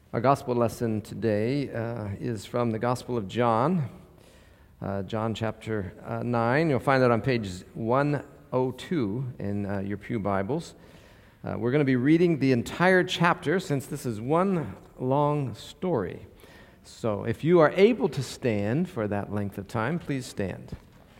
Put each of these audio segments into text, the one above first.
Our gospel lesson today is from the Gospel of John, John chapter 9. You'll find that on page 102 in your pew Bibles. We're going to be reading the entire chapter since this is one long story. So if you are able to stand for that length of time, please stand.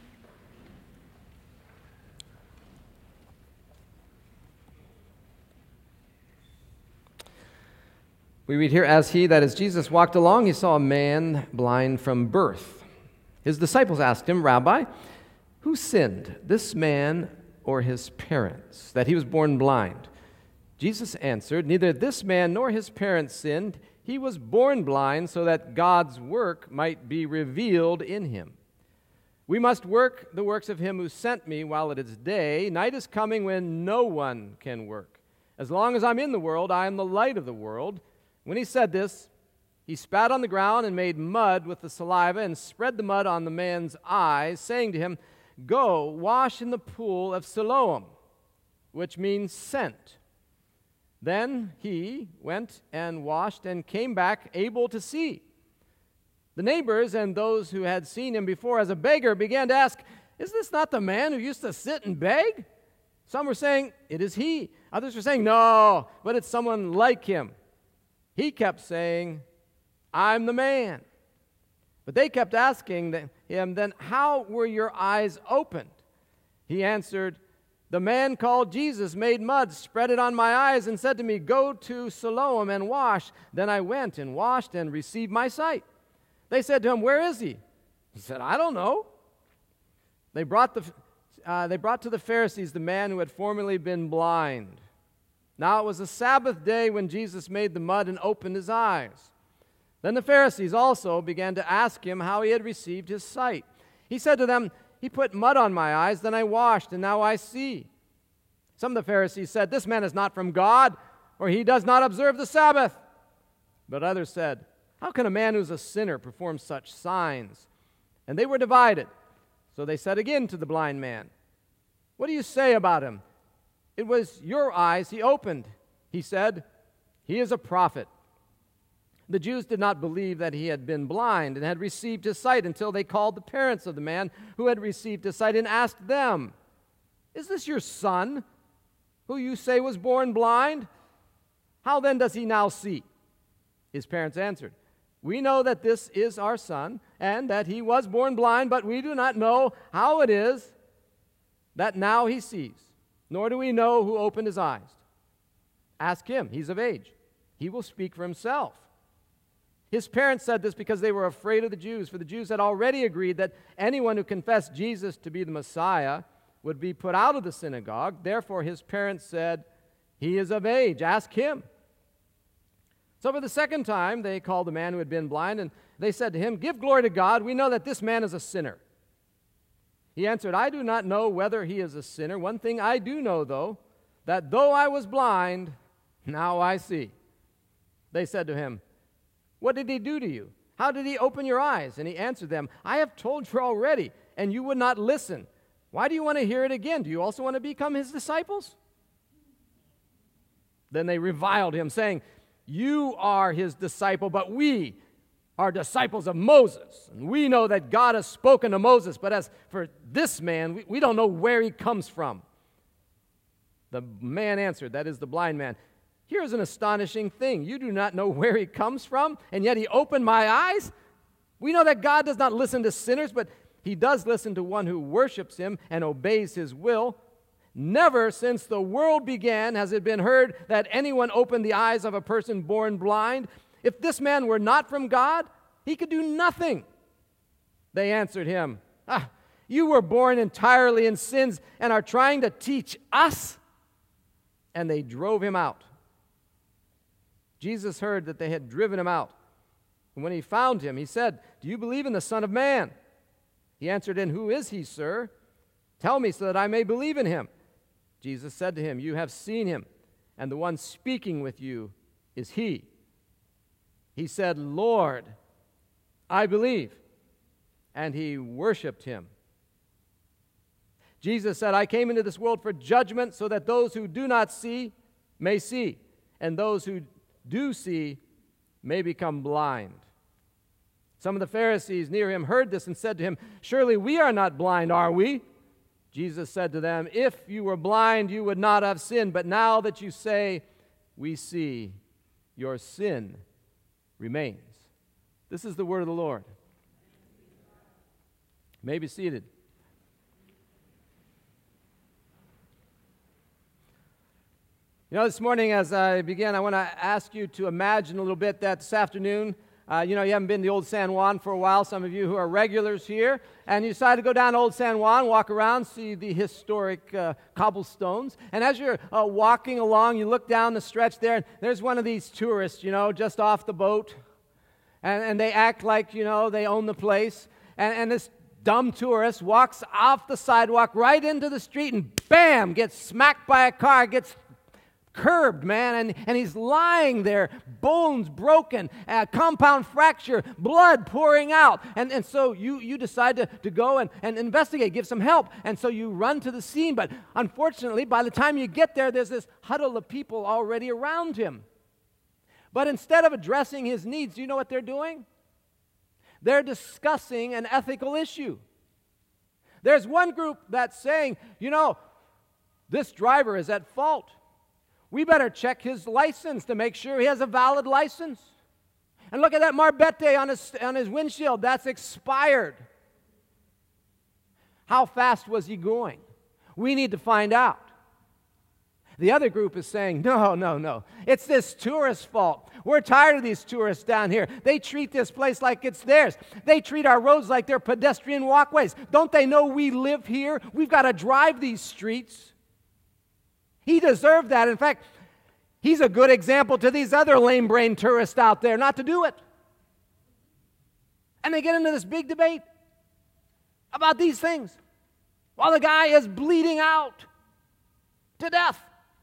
We read here, as he, that is Jesus, walked along, he saw a man blind from birth. His disciples asked him, Rabbi, who sinned, this man or his parents, that he was born blind? Jesus answered, neither this man nor his parents sinned. He was born blind so that God's work might be revealed in him. We must work the works of him who sent me while it is day. Night is coming when no one can work. As long as I'm in the world, I am the light of the world. When he said this, he spat on the ground and made mud with the saliva and spread the mud on the man's eyes, saying to him, Go, wash in the pool of Siloam, which means sent. Then he went and washed and came back able to see. The neighbors and those who had seen him before as a beggar began to ask, Is this not the man who used to sit and beg? Some were saying, It is he. Others were saying, No, but it's someone like him. He kept saying, I'm the man. But they kept asking him, Then how were your eyes opened? He answered, The man called Jesus made mud, spread it on my eyes, and said to me, Go to Siloam and wash. Then I went and washed and received my sight. They said to him, Where is he? He said, I don't know. They brought to the Pharisees the man who had formerly been blind. Now it was a Sabbath day when Jesus made the mud and opened his eyes. Then the Pharisees also began to ask him how he had received his sight. He said to them, He put mud on my eyes, then I washed, and now I see. Some of the Pharisees said, This man is not from God, or he does not observe the Sabbath. But others said, How can a man who's a sinner perform such signs? And they were divided. So they said again to the blind man, What do you say about him? It was your eyes he opened. He said, He is a prophet. The Jews did not believe that he had been blind and had received his sight until they called the parents of the man who had received his sight and asked them, Is this your son, who you say was born blind? How then does he now see? His parents answered, We know that this is our son and that he was born blind, but we do not know how it is that now he sees. Nor do we know who opened his eyes. Ask him, he's of age. He will speak for himself. His parents said this because they were afraid of the Jews, for the Jews had already agreed that anyone who confessed Jesus to be the Messiah would be put out of the synagogue. Therefore his parents said, He is of age, ask him. So for the second time they called the man who had been blind, and they said to him, Give glory to God, we know that this man is a sinner. He answered, I do not know whether he is a sinner. One thing I do know, though, that though I was blind, now I see. They said to him, What did he do to you? How did he open your eyes? And he answered them, I have told you already, and you would not listen. Why do you want to hear it again? Do you also want to become his disciples? Then they reviled him, saying, You are his disciple, but we are disciples of Moses, and we know that God has spoken to Moses, but as for this man, we don't know where he comes from. The man answered, that is the blind man, Here's an astonishing thing. You do not know where he comes from, and yet he opened my eyes? We know that God does not listen to sinners, but he does listen to one who worships him and obeys his will. Never since the world began has it been heard that anyone opened the eyes of a person born blind. If this man were not from God, he could do nothing. They answered him, You were born entirely in sins and are trying to teach us? And they drove him out. Jesus heard that they had driven him out. And when he found him, he said, Do you believe in the Son of Man? He answered, And who is he, sir? Tell me so that I may believe in him. Jesus said to him, You have seen him, and the one speaking with you is he. He said, Lord, I believe. And he worshiped him. Jesus said, I came into this world for judgment so that those who do not see may see, and those who do see may become blind. Some of the Pharisees near him heard this and said to him, "Surely we are not blind, are we?" Jesus said to them, "If you were blind, you would not have sinned. But now that you say, 'We see,' your sin remains." This is the word of the Lord. You may be seated. This morning as I begin, I want to ask you to imagine a little bit that this afternoon, you haven't been to Old San Juan for a while, some of you who are regulars here, and you decide to go down to Old San Juan, walk around, see the historic cobblestones, and as you're walking along, you look down the stretch there, and there's one of these tourists, just off the boat, and they act like, they own the place, and this dumb tourist walks off the sidewalk right into the street, and bam, gets smacked by a car, gets curbed, man, and he's lying there, bones broken, compound fracture, blood pouring out. And so you decide to go and investigate, give some help. And so you run to the scene. But unfortunately, by the time you get there, there's this huddle of people already around him. But instead of addressing his needs, do you know what they're doing? They're discussing an ethical issue. There's one group that's saying, this driver is at fault. We better check his license to make sure he has a valid license. And look at that Marbete on his windshield. That's expired. How fast was he going? We need to find out. The other group is saying, no. It's this tourist's fault. We're tired of these tourists down here. They treat this place like it's theirs. They treat our roads like they're pedestrian walkways. Don't they know we live here? We've got to drive these streets. He deserved that. In fact, he's a good example to these other lame-brained tourists out there not to do it. And they get into this big debate about these things while the guy is bleeding out to death.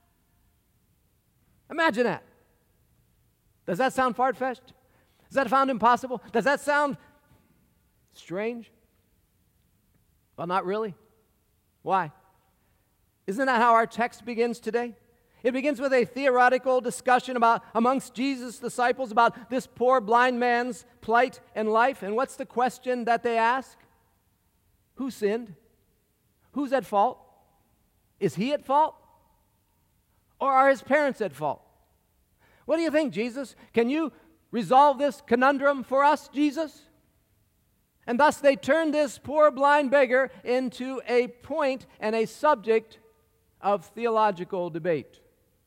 Imagine that. Does that sound far-fetched? Does that sound impossible? Does that sound strange? Well, not really. Why? Isn't that how our text begins today? It begins with a theoretical discussion amongst Jesus' disciples about this poor blind man's plight and life. And what's the question that they ask? Who sinned? Who's at fault? Is he at fault? Or are his parents at fault? What do you think, Jesus? Can you resolve this conundrum for us, Jesus? And thus they turned this poor blind beggar into a point and a subject of theological debate.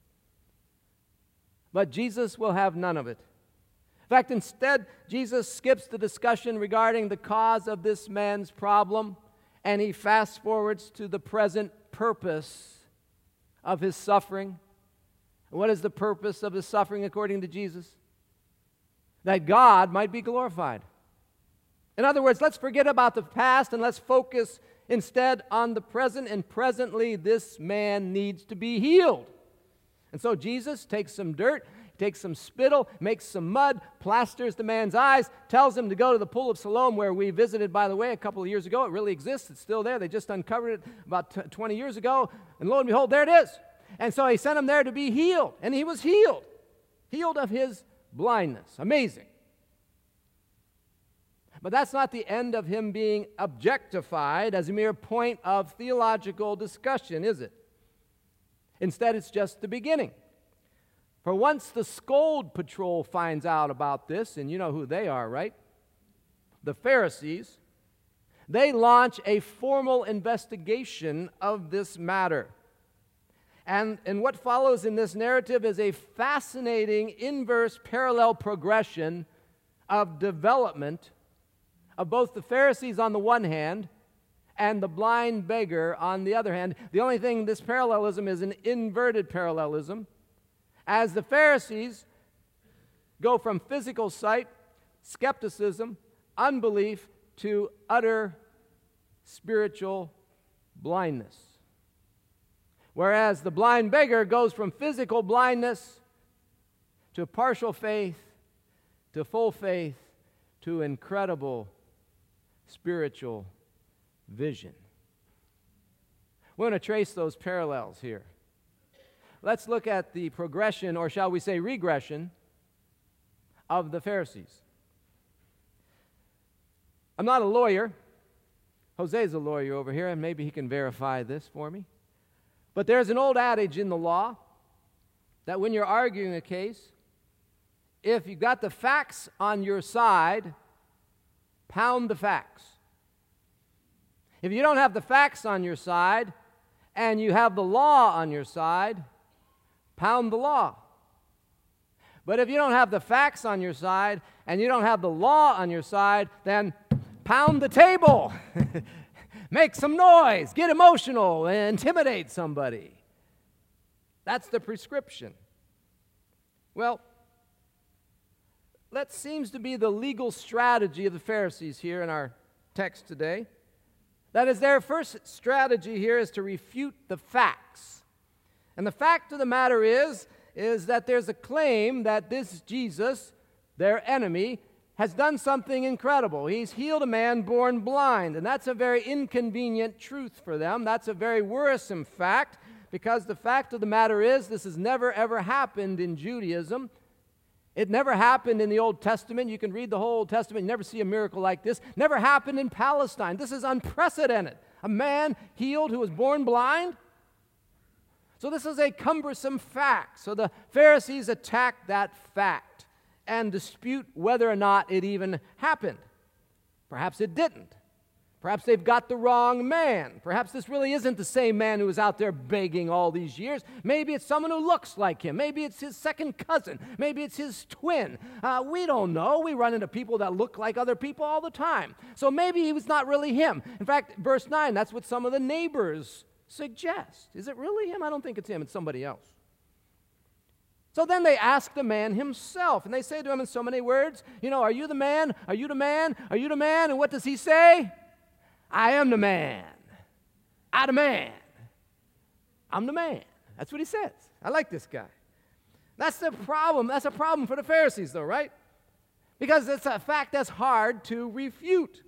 But Jesus will have none of it. In fact, instead, Jesus skips the discussion regarding the cause of this man's problem, and he fast forwards to the present purpose of his suffering. And what is the purpose of his suffering according to Jesus? That God might be glorified. In other words, let's forget about the past and let's focus instead on the present, and presently this man needs to be healed. And so Jesus takes some dirt, takes some spittle, makes some mud, plasters the man's eyes, tells him to go to the Pool of Siloam, where we visited, by the way, a couple of years ago. It really exists. It's still there. They just uncovered it about 20 years ago. And lo and behold, there it is. And so he sent him there to be healed. And he was healed. Healed of his blindness. Amazing. But that's not the end of him being objectified as a mere point of theological discussion, is it? Instead, it's just the beginning. For once the Scold Patrol finds out about this, and you know who they are, right? The Pharisees. They launch a formal investigation of this matter. And what follows in this narrative is a fascinating inverse parallel progression of development of both the Pharisees on the one hand and the blind beggar on the other hand. The only thing, this parallelism is an inverted parallelism. As the Pharisees go from physical sight, skepticism, unbelief, to utter spiritual blindness. Whereas the blind beggar goes from physical blindness to partial faith, to full faith, to incredible spiritual vision. We're going to trace those parallels here. Let's look at the progression, or shall we say regression, of the Pharisees. I'm not a lawyer. Jose's a lawyer over here, and maybe he can verify this for me. But there's an old adage in the law that when you're arguing a case, if you've got the facts on your side, pound the facts. If you don't have the facts on your side and you have the law on your side, pound the law. But if you don't have the facts on your side and you don't have the law on your side, then pound the table. Make some noise, get emotional, and intimidate somebody. That's the prescription. Well, that seems to be the legal strategy of the Pharisees here in our text today. That is, their first strategy here is to refute the facts. And the fact of the matter is that there's a claim that this Jesus, their enemy, has done something incredible. He's healed a man born blind, and that's a very inconvenient truth for them. That's a very worrisome fact, because the fact of the matter is this has never, ever happened in Judaism. It never happened in the Old Testament. You can read the whole Old Testament, you never see a miracle like this. Never happened in Palestine. This is unprecedented. A man healed who was born blind. So this is a cumbersome fact. So the Pharisees attack that fact and dispute whether or not it even happened. Perhaps it didn't. Perhaps they've got the wrong man. Perhaps this really isn't the same man who was out there begging all these years. Maybe it's someone who looks like him. Maybe it's his second cousin. Maybe it's his twin. We don't know. We run into people that look like other people all the time. So maybe he was not really him. In fact, verse 9, that's what some of the neighbors suggest. Is it really him? I don't think it's him. It's somebody else. So then they ask the man himself, and they say to him in so many words, are you the man? Are you the man? Are you the man? And what does he say? I am the man. I'm the man. I'm the man. That's what he says. I like this guy. That's the problem. That's a problem for the Pharisees, though, right? Because it's a fact that's hard to refute.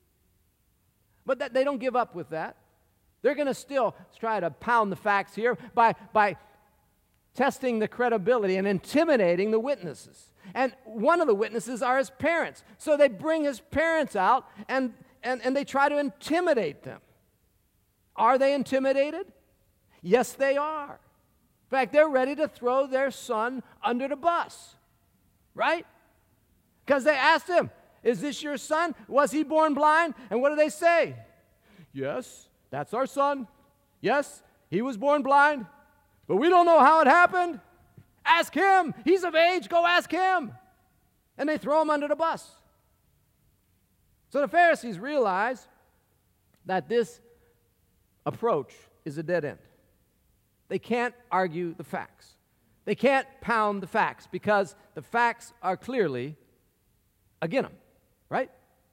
But they don't give up with that. They're going to still try to pound the facts here by testing the credibility and intimidating the witnesses. And one of the witnesses are his parents. So they bring his parents out and they try to intimidate them. Are they intimidated? Yes, they are. In fact, they're ready to throw their son under the bus. Right? Because they asked him, is this your son? Was he born blind? And what do they say? Yes, that's our son. Yes, he was born blind. But we don't know how it happened. Ask him. He's of age. Go ask him. And they throw him under the bus. So the Pharisees realize that this approach is a dead end. They can't argue the facts. They can't pound the facts because the facts are clearly against them, right?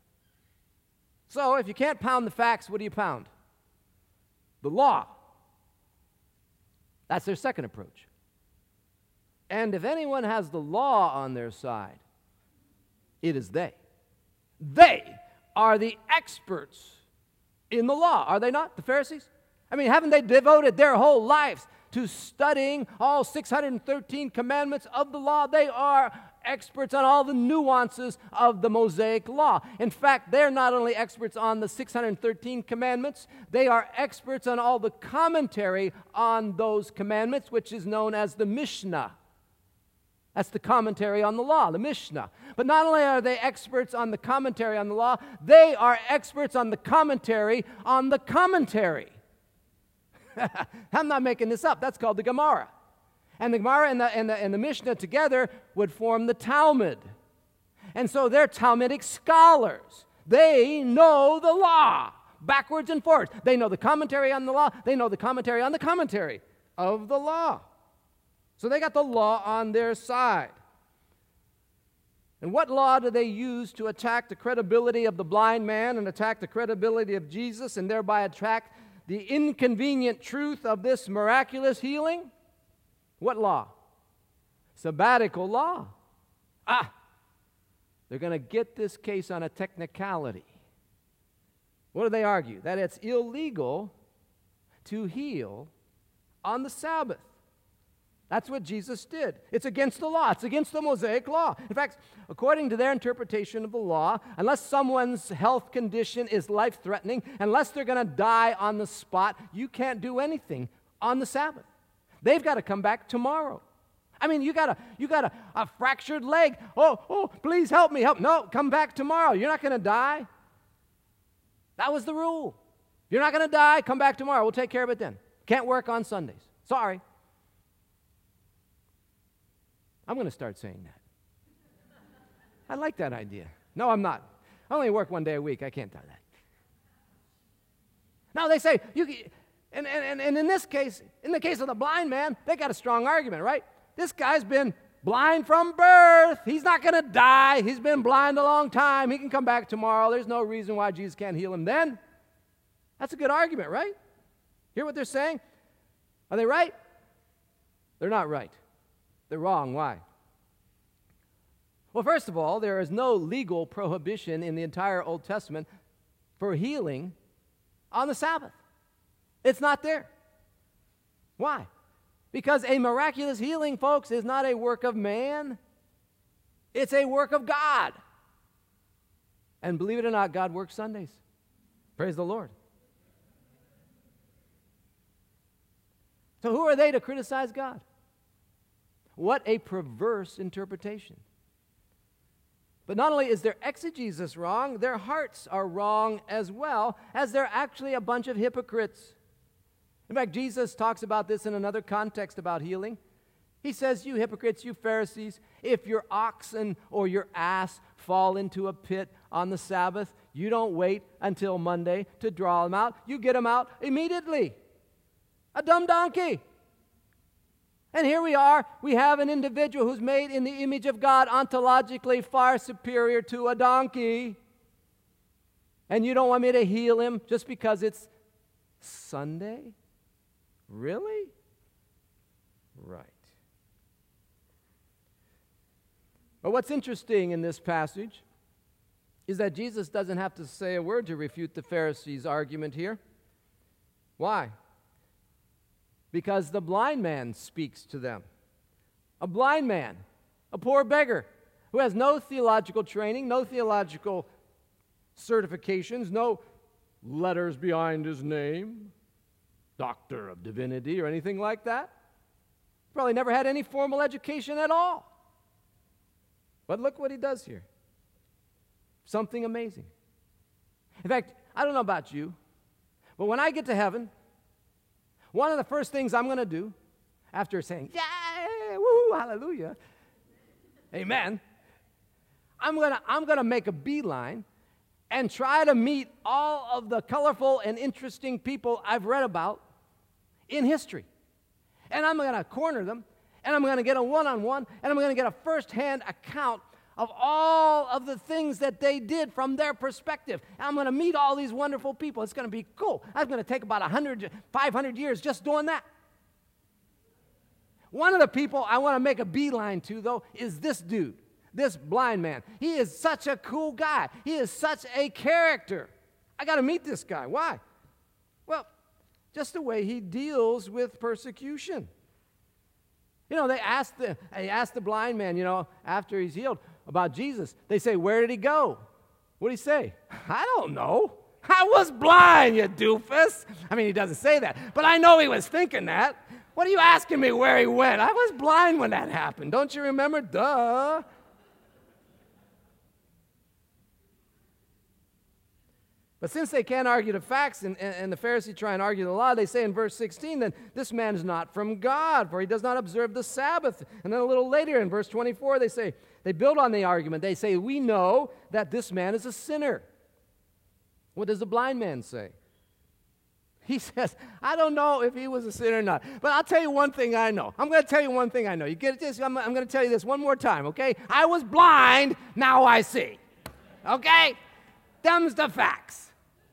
So if you can't pound the facts, what do you pound? The law. That's their second approach. And if anyone has the law on their side, it is they. They are the experts in the law, are they not, the Pharisees? I mean, haven't they devoted their whole lives to studying all 613 commandments of the law? They are experts on all the nuances of the Mosaic law. In fact, they're not only experts on the 613 commandments, they are experts on all the commentary on those commandments, which is known as the Mishnah. That's the commentary on the law, the Mishnah. But not only are they experts on the commentary on the law, they are experts on the commentary on the commentary. I'm not making this up. That's called the Gemara. And the Gemara and the Mishnah together would form the Talmud. And so they're Talmudic scholars. They know the law backwards and forwards. They know the commentary on the law. They know the commentary on the commentary of the law. So they got the law on their side. And what law do they use to attack the credibility of the blind man and attack the credibility of Jesus and thereby attack the inconvenient truth of this miraculous healing? What law? Sabbatical law. They're going to get this case on a technicality. What do they argue? That it's illegal to heal on the Sabbath. That's what Jesus did. It's against the law. It's against the Mosaic law. In fact, according to their interpretation of the law, unless someone's health condition is life-threatening, unless they're going to die on the spot, you can't do anything on the Sabbath. They've got to come back tomorrow. I mean, you got a fractured leg. Oh, please help me. No, come back tomorrow. You're not going to die. That was the rule. You're not going to die. Come back tomorrow. We'll take care of it then. Can't work on Sundays. Sorry. I'm going to start saying that. I like that idea. No, I'm not. I only work one day a week. I can't do that. Now, they say, and in this case, in the case of the blind man, they got a strong argument, right? This guy's been blind from birth. He's not going to die. He's been blind a long time. He can come back tomorrow. There's no reason why Jesus can't heal him then. That's a good argument, right? Hear what they're saying? Are they right? They're not right. They're wrong. Why? Well, first of all, there is no legal prohibition in the entire Old Testament for healing on the Sabbath. It's not there. Why? Because a miraculous healing, folks, is not a work of man. It's a work of God. And believe it or not, God works Sundays. Praise the Lord. So who are they to criticize God? What a perverse interpretation. But not only is their exegesis wrong, their hearts are wrong as well, as they're actually a bunch of hypocrites. In fact, Jesus talks about this in another context about healing. He says, you hypocrites, you Pharisees, if your oxen or your ass fall into a pit on the Sabbath, you don't wait until Monday to draw them out. You get them out immediately. A dumb donkey. And here we are, we have an individual who's made in the image of God, ontologically far superior to a donkey. And you don't want me to heal him just because it's Sunday? Really? Right. But what's interesting in this passage is that Jesus doesn't have to say a word to refute the Pharisees' argument here. Why? Because the blind man speaks to them. A blind man, a poor beggar, who has no theological training, no theological certifications, no letters behind his name, doctor of divinity or anything like that. Probably never had any formal education at all. But look what he does here. Something amazing. In fact, I don't know about you, but when I get to heaven, one of the first things I'm going to do, after saying, yeah, woo, hallelujah, amen, I'm going to make a beeline and try to meet all of the colorful and interesting people I've read about in history. And I'm going to corner them, and I'm going to get a one-on-one, and I'm going to get a first-hand account of all of the things that they did from their perspective. And I'm going to meet all these wonderful people. It's going to be cool. I'm going to take about 500 years just doing that. One of the people I want to make a beeline to, though, is this dude, this blind man. He is such a cool guy. He is such a character. I got to meet this guy. Why? Well, just the way he deals with persecution. You know, they asked the blind man, after he's healed, about Jesus. They say, where did he go? What did he say? I don't know. I was blind, you doofus. I mean, he doesn't say that, but I know he was thinking that. What are you asking me where he went? I was blind when that happened. Don't you remember? Duh. But since they can't argue the facts, and the Pharisees try and argue the law, they say in verse 16, then this man is not from God, for he does not observe the Sabbath. And then a little later in verse 24, they build on the argument. They say, we know that this man is a sinner. What does the blind man say? He says, I don't know if he was a sinner or not, but I'll tell you one thing I know. I'm going to tell you one thing I know. You get this? I'm going to tell you this one more time, okay? I was blind, now I see. Okay? Them's the facts.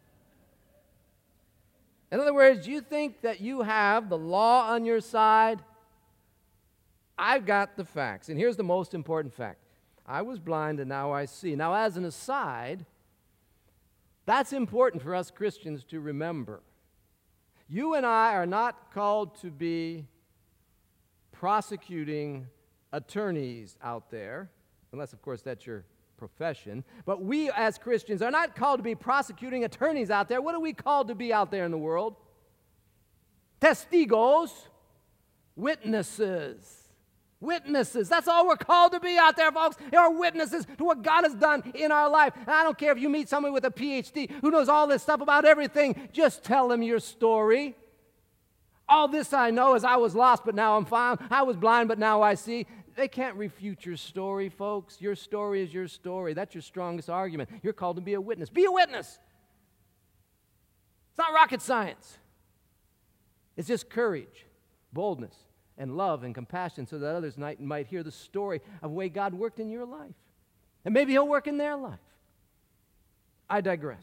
In other words, you think that you have the law on your side? I've got the facts. And here's the most important fact. I was blind and now I see. Now, as an aside, that's important for us Christians to remember. You and I are not called to be prosecuting attorneys out there, unless, of course, that's your profession. But we as Christians are not called to be prosecuting attorneys out there. What are we called to be out there in the world? Testigos, witnesses. Witnesses. That's all we're called to be out there, folks. They are witnesses to what God has done in our life. And I don't care if you meet somebody with a PhD who knows all this stuff about everything. Just tell them your story. All this I know is I was lost, but now I'm found. I was blind, but now I see. They can't refute your story, folks. Your story is your story. That's your strongest argument. You're called to be a witness. Be a witness. It's not rocket science. It's just courage, boldness, and love and compassion so that others might hear the story of the way God worked in your life. And maybe He'll work in their life. I digress.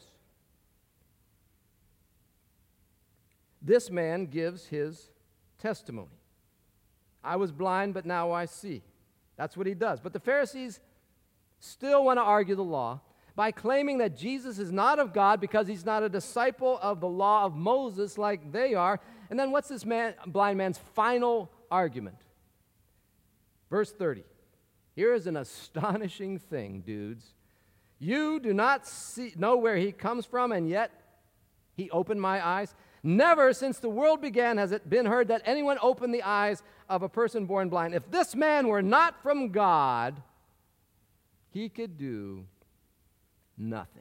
This man gives his testimony. I was blind, but now I see. That's what he does. But the Pharisees still want to argue the law by claiming that Jesus is not of God because He's not a disciple of the law of Moses like they are. And then what's this blind man's final argument? Verse 30. Here is an astonishing thing, dudes. You do not know where He comes from, and yet He opened my eyes. Never since the world began has it been heard that anyone opened the eyes of a person born blind. If this man were not from God, he could do nothing.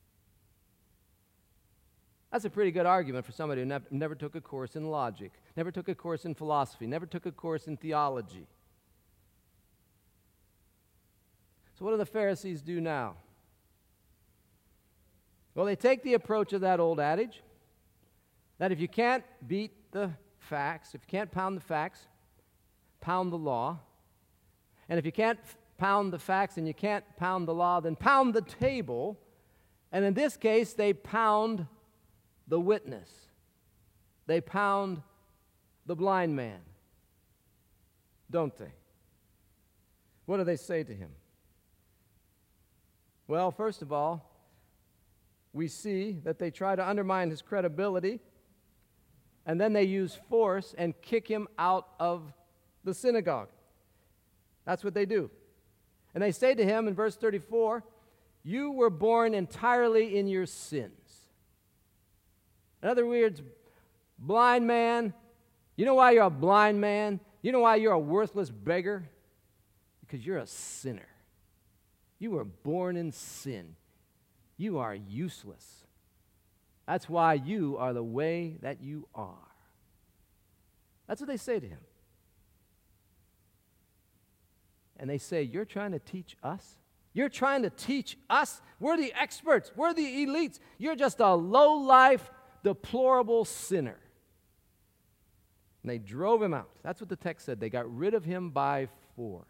That's a pretty good argument for somebody who never took a course in logic, never took a course in philosophy, never took a course in theology. So what do the Pharisees do now? Well, they take the approach of that old adage that if you can't beat the facts, if you can't pound the facts, pound the law. And if you can't pound the facts and you can't pound the law, then pound the table. And in this case, they pound the witness. They pound the blind man. Don't they? What do they say to him? Well, first of all, we see that they try to undermine his credibility, and then they use force and kick him out of the synagogue. That's what they do. And they say to him in verse 34, you were born entirely in your sins. In other words, blind man, you know why you're a blind man? You know why you're a worthless beggar? Because you're a sinner. You were born in sin. You are useless. That's why you are the way that you are. That's what they say to him. And they say, you're trying to teach us? You're trying to teach us? We're the experts. We're the elites. You're just a low-life, deplorable sinner. And they drove him out. That's what the text said. They got rid of him by force.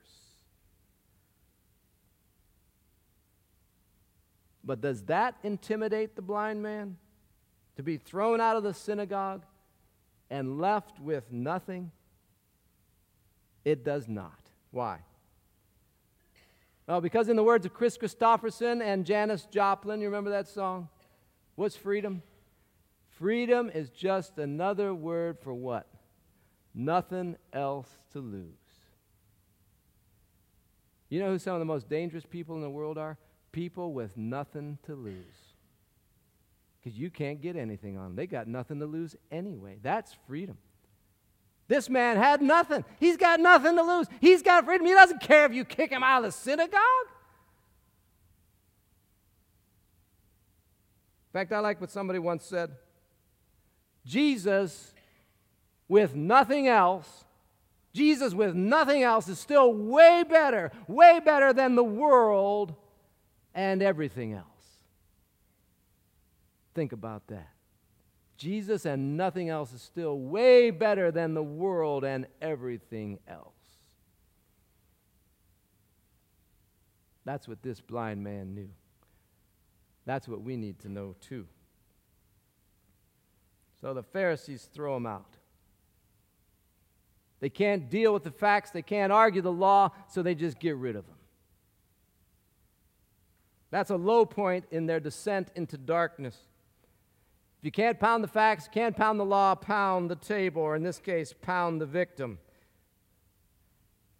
But does that intimidate the blind man? To be thrown out of the synagogue and left with nothing? It does not. Why? Well, because in the words of Chris Christopherson and Janis Joplin, you remember that song? What's freedom? Freedom is just another word for what? Nothing else to lose. You know who some of the most dangerous people in the world are? People with nothing to lose. Because you can't get anything on them. They got nothing to lose anyway. That's freedom. This man had nothing. He's got nothing to lose. He's got freedom. He doesn't care if you kick him out of the synagogue. In fact, I like what somebody once said. Jesus with nothing else is still way better than the world and everything else. Think about that. Jesus and nothing else is still way better than the world and everything else. That's what this blind man knew. That's what we need to know too. So the Pharisees throw him out. They can't deal with the facts. They can't argue the law, so they just get rid of him. That's a low point in their descent into darkness. If you can't pound the facts, can't pound the law, pound the table, or in this case, pound the victim.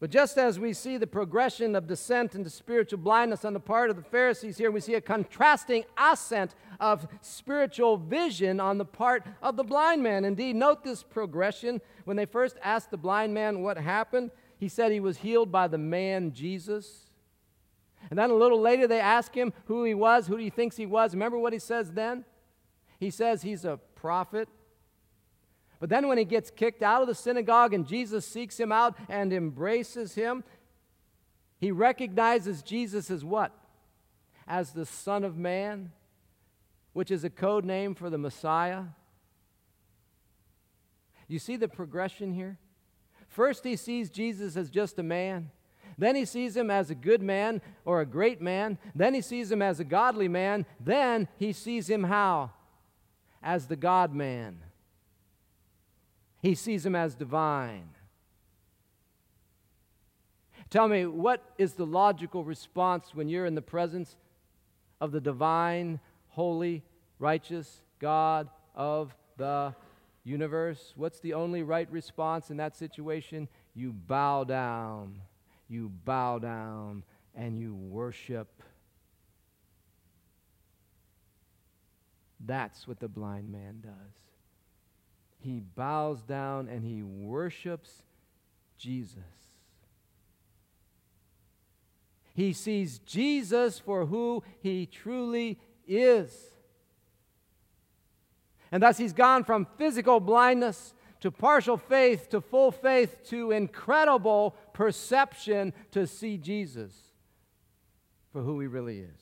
But just as we see the progression of descent into spiritual blindness on the part of the Pharisees here, we see a contrasting ascent of spiritual vision on the part of the blind man. Indeed, note this progression. When they first asked the blind man what happened, he said he was healed by the man Jesus. And then a little later they ask him who he was, who he thinks he was. Remember what he says then? He says he's a prophet. But then when he gets kicked out of the synagogue and Jesus seeks him out and embraces him, he recognizes Jesus as what? As the Son of Man, which is a code name for the Messiah. You see the progression here? First he sees Jesus as just a man. Then he sees him as a good man or a great man. Then he sees him as a godly man. Then he sees him how? As the God-man. He sees him as divine. Tell me, what is the logical response when you're in the presence of the divine, holy, righteous God of the universe? What's the only right response in that situation? You bow down. You bow down and you worship. That's what the blind man does. He bows down and he worships Jesus. He sees Jesus for who he truly is. And thus he's gone from physical blindness to partial faith to full faith to incredible perception to see Jesus for who he really is.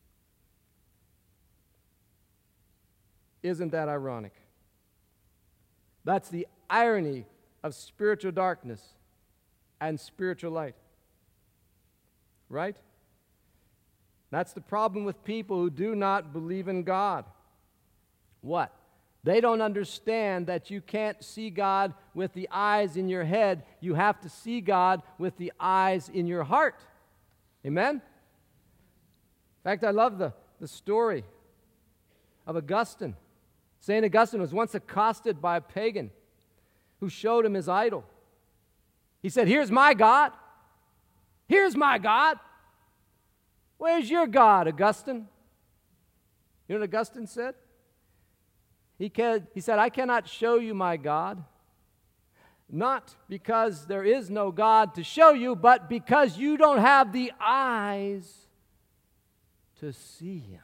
Isn't that ironic? That's the irony of spiritual darkness and spiritual light. Right? That's the problem with people who do not believe in God. What? They don't understand that you can't see God with the eyes in your head. You have to see God with the eyes in your heart. Amen? In fact, I love the story of Augustine. St. Augustine was once accosted by a pagan who showed him his idol. He said, "Here's my God. Here's my God. Where's your God, Augustine?" You know what Augustine said? He said, "I cannot show you my God, not because there is no God to show you, but because you don't have the eyes to see him."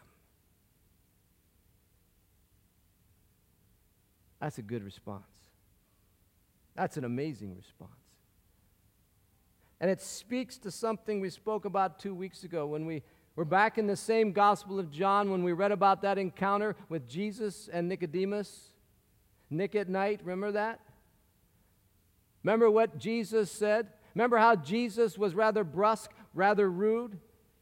That's a good response. That's an amazing response. And it speaks to something we spoke about 2 weeks ago when we were back in the same Gospel of John, when we read about that encounter with Jesus and Nicodemus. Nick at night, remember that? Remember what Jesus said? Remember how Jesus was rather brusque, rather rude?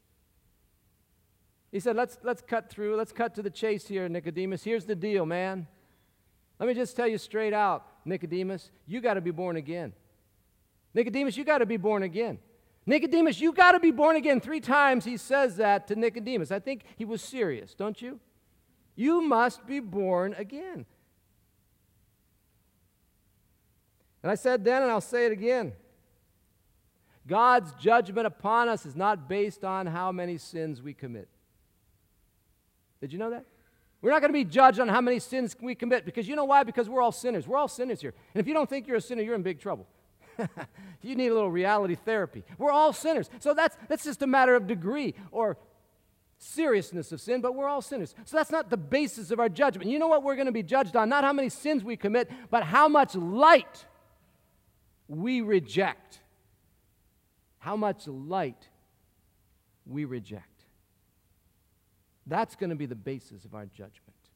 He said, let's cut to the chase here, Nicodemus. Here's the deal, man. Let me just tell you straight out, Nicodemus, you got to be born again. Nicodemus, you got to be born again. Nicodemus, you got to be born again. 3 times he says that to Nicodemus. I think he was serious, don't you? You must be born again. And I said then, and I'll say it again, God's judgment upon us is not based on how many sins we commit. Did you know that? We're not going to be judged on how many sins we commit, because you know why? Because we're all sinners. We're all sinners here. And if you don't think you're a sinner, you're in big trouble. You need a little reality therapy. We're all sinners. So that's just a matter of degree or seriousness of sin, but we're all sinners. So that's not the basis of our judgment. You know what we're going to be judged on? Not how many sins we commit, but how much light we reject. How much light we reject. That's going to be the basis of our judgment.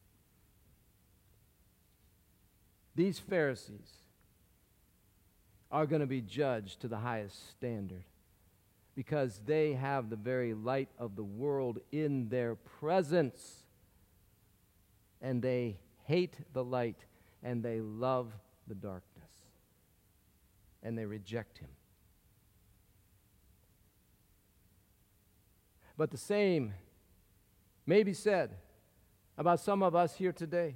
These Pharisees are going to be judged to the highest standard because they have the very light of the world in their presence, and they hate the light and they love the darkness and they reject him. But the same may be said about some of us here today.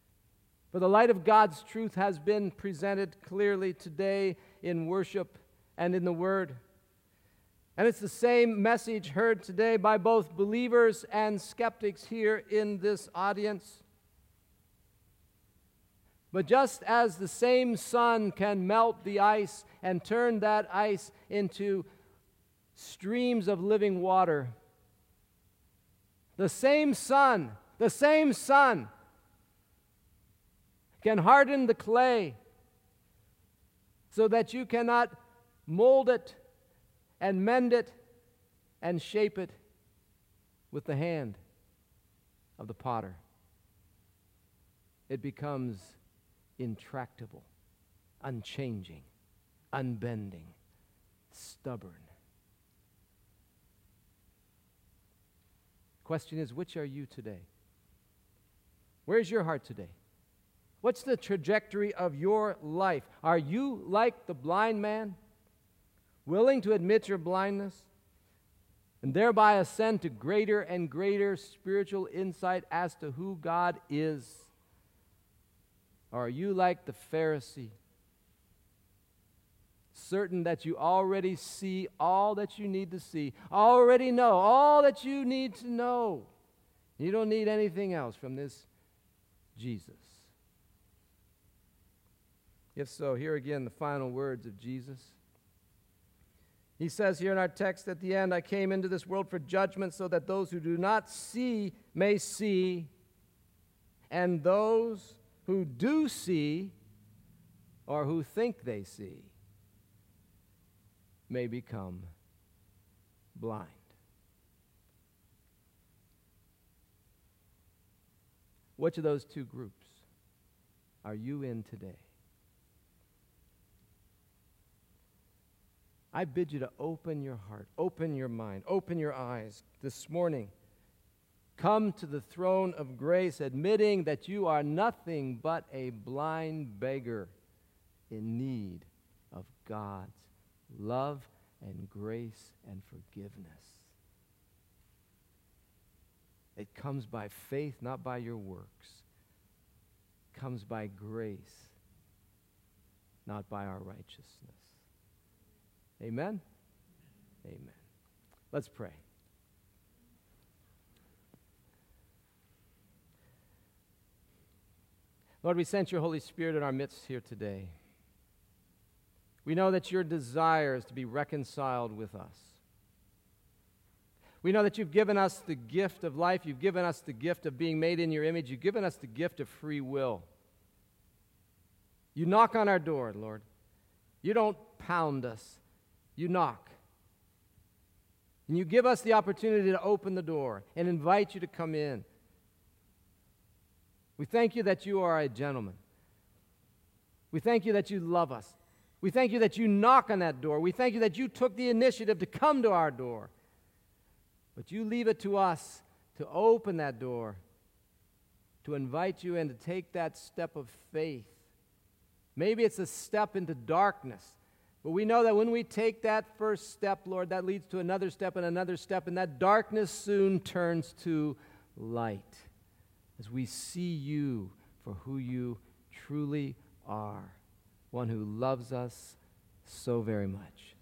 For the light of God's truth has been presented clearly today in worship and in the Word. And it's the same message heard today by both believers and skeptics here in this audience. But just as the same sun can melt the ice and turn that ice into streams of living water, the same sun can harden the clay so that you cannot mold it and mend it and shape it with the hand of the potter. It becomes intractable, unchanging, unbending, stubborn. Question is, which are you today? Where's your heart today? What's the trajectory of your life? Are you like the blind man, willing to admit your blindness and thereby ascend to greater and greater spiritual insight as to who God is? Or are you like the Pharisee, certain that you already see all that you need to see, already know all that you need to know? You don't need anything else from this Jesus. If so, here again the final words of Jesus. He says here in our text at the end, I came into this world for judgment so that those who do not see may see, and those who do see, or who think they see, may become blind. Which of those two groups are you in today? I bid you to open your heart, open your mind, open your eyes this morning. Come to the throne of grace, admitting that you are nothing but a blind beggar in need of God's love and grace and forgiveness. It comes by faith, not by your works. It comes by grace, not by our righteousness. Amen? Amen. Let's pray. Lord, we sense your Holy Spirit in our midst here today. We know that your desire is to be reconciled with us. We know that you've given us the gift of life. You've given us the gift of being made in your image. You've given us the gift of free will. You knock on our door, Lord. You don't pound us. You knock. And you give us the opportunity to open the door and invite you to come in. We thank you that you are a gentleman. We thank you that you love us. We thank you that you knock on that door. We thank you that you took the initiative to come to our door. But you leave it to us to open that door, to invite you in, to take that step of faith. Maybe it's a step into darkness. But we know that when we take that first step, Lord, that leads to another step, and that darkness soon turns to light as we see you for who you truly are, one who loves us so very much.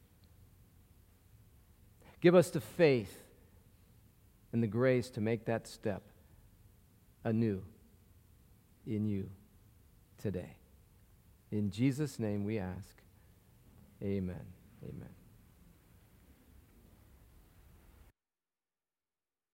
Give us the faith and the grace to make that step anew in you today. In Jesus' name we ask. Amen. Amen.